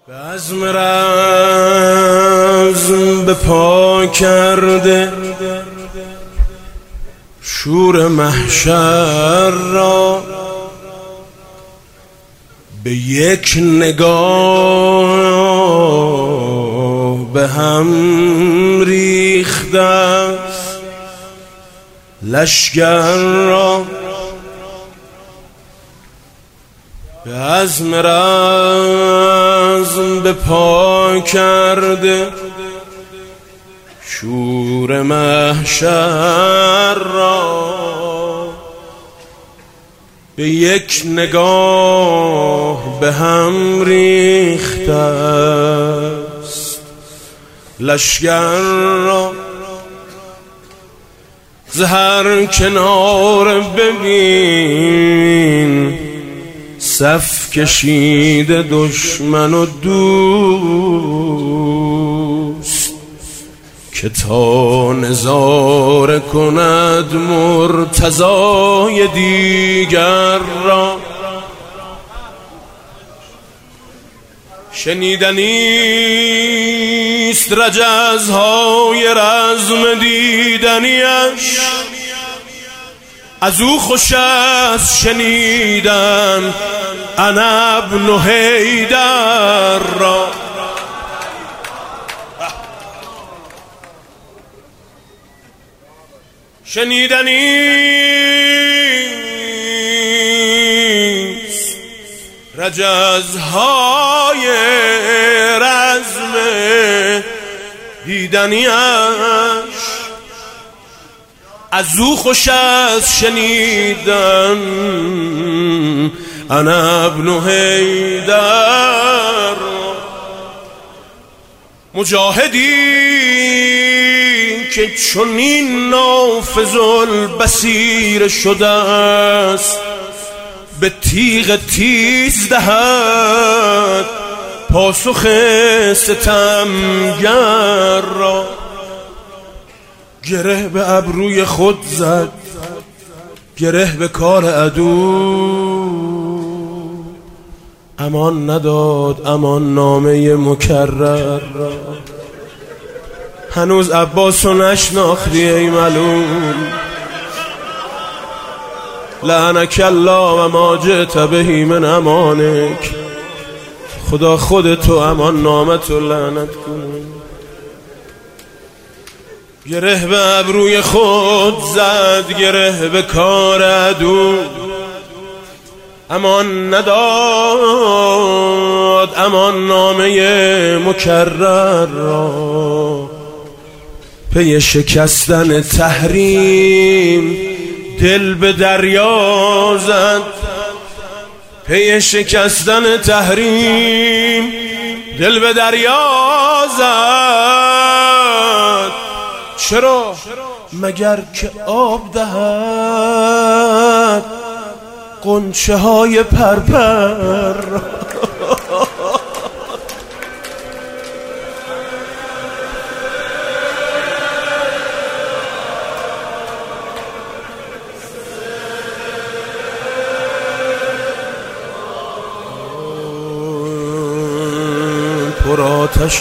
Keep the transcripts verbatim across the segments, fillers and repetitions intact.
بزم رزم به پا کرده شور محشر را، به یک نگاه به هم ریخته است لشکر را. بزم رزم به پا کرده شور محشر را، به یک نگاه به هم ریخته است لشکر را. ز هر کنار ببین صف کشیده دشمن و دوست، که تا نظاره کند مرتضای دیگر را. شنیدنیست رجزهای رزم دیدنیش، از او خوش است شنیدن انا ابن حیدر را. شنیدنیست رجزهای رزم دیدنیش، از او خوش است شنیدن انا ابن حیدر. مجاهدی که چنین نافذ البصیر شده است، به تیغ تیز دهد پاسخ ستمگر را. گره به ابروی خود زد، گره به کار عدو، امان نداد امان نامه مکرر را. هنوز عباسو نشناختی ای ملول، لعنک الله و ما جئت بهی من امانک. خدا خودتو امان نامتو لعنت کنه. گره به ابروی خود زد، گره به کار عدو، امان نداد امان نامه مکرر را. پی شکستن تحریم دل به دریا زد، پی شکستن تحریم دل به دریا زد. چرا؟ مگر که آب دهد غنچه های پرپر. پر آتش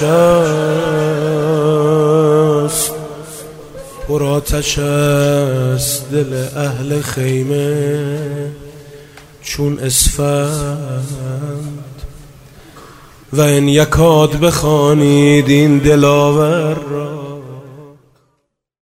است، پر آتش است دل اهل خیمه چون اسفند، و این یکاد بخوانید این دلاور را.